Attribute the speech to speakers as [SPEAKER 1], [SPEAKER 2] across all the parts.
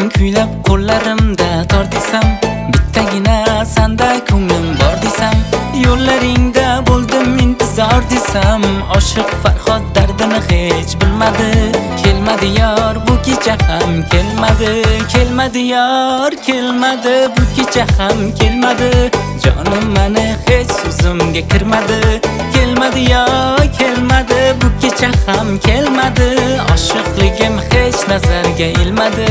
[SPEAKER 1] kuylab qo'llarimda tor desam, bittagina sanda ko'nglim bor desam, yo'llaringda bo'ldim intizor desam, oshiq Farhod dardini hech bilmadi. Kelmadi yor bu kecha ham kelmadi, kelmadi yor kelmadi, bu kecha ham kelmadi. Jonim mani hech so'zimga kirmadi. Kelmadi yor kelmadi, bu kecha ham kelmadi. Oshiqligim hech nazarga ilmadi.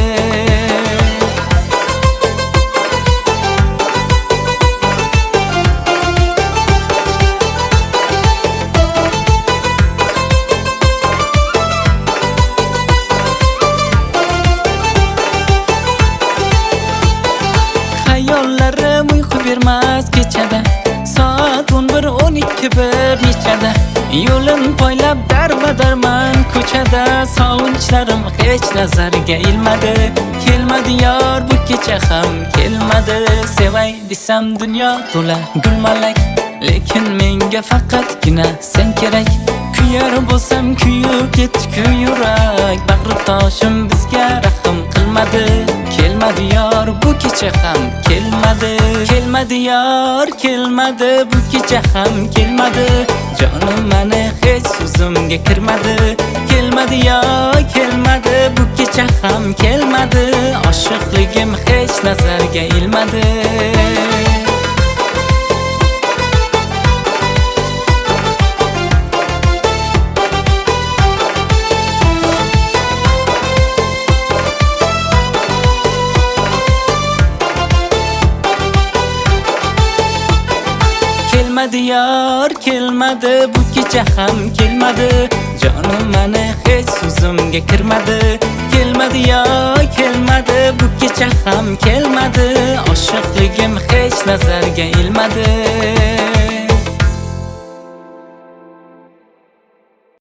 [SPEAKER 1] Hayollarim uyqu bermas kechada, soat 11-12 bir nechada. Yo'lim poylab darma-darman ko'chada, sovunchlarim hech nazarga ilmadi. Kelmadi yor bu kecha ham kelmadi. Sevay desam dunyo to'la gulmalak, lekin menga faqatgina sen kerak. Kuyar bo'lsam kuyib ketdi yurak, bag'ri toshim bizga rahm qilmadi. Kelmadi yor bu kecha ham kelmadi. Kelmadi yor kelmadi, bu kecha ham kelmadi. Jonim mani hech so'zimga kirmadi. Kelmadi yor kelmadi, bu kecha ham kelmadi. Oshiqligim hech nazarga ilmadi. Kelmadi yor kelmadi, bu kecha ham kelmadi. Jonim mani hech so'zimga kirmadi. Kelmadi yor kelmadi, bu kecha ham kelmadi. Oshiqligim hech nazarga ilmadi.